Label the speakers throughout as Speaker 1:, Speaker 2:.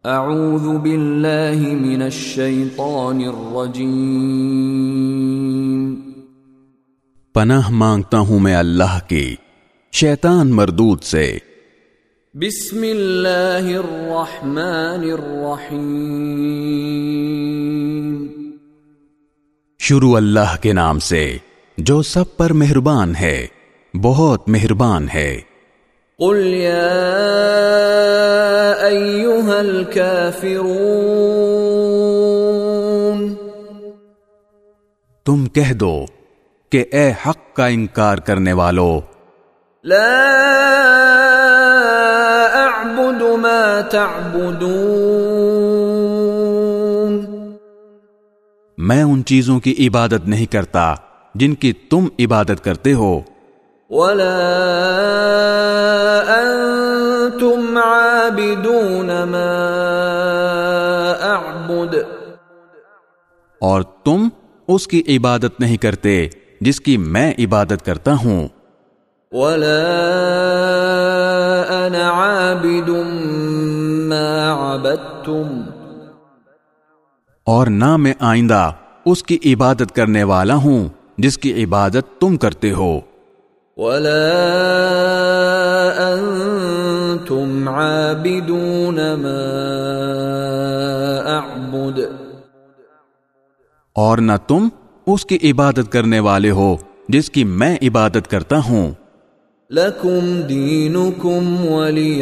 Speaker 1: اعوذ باللہ من الشیطان الرجیم،
Speaker 2: پناہ مانگتا ہوں میں اللہ کی شیطان مردود سے۔
Speaker 1: بسم اللہ الرحمن الرحیم،
Speaker 2: شروع اللہ کے نام سے جو سب پر مہربان ہے، بہت مہربان ہے۔
Speaker 1: قل یا ایھا الکافرون،
Speaker 2: تم کہہ دو کہ اے حق کا انکار کرنے والو،
Speaker 1: لا اعبد ما تعبدون،
Speaker 2: میں ان چیزوں کی عبادت نہیں کرتا جن کی تم عبادت کرتے ہو،
Speaker 1: ولا انتم عابدون ما اعبد،
Speaker 2: اور تم اس کی عبادت نہیں کرتے جس کی میں عبادت کرتا ہوں،
Speaker 1: ولا انا عابد ما عبدتم،
Speaker 2: اور نہ میں آئندہ اس کی عبادت کرنے والا ہوں جس کی عبادت تم کرتے ہو،
Speaker 1: ولا انتم عابدون ما اعبد،
Speaker 2: اور نہ تم اس کی عبادت کرنے والے ہو جس کی میں عبادت کرتا ہوں۔
Speaker 1: لکم دینکم ولی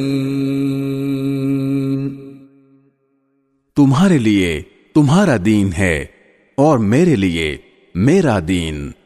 Speaker 1: دین،
Speaker 2: تمہارے لیے تمہارا دین ہے اور میرے لیے میرا دین۔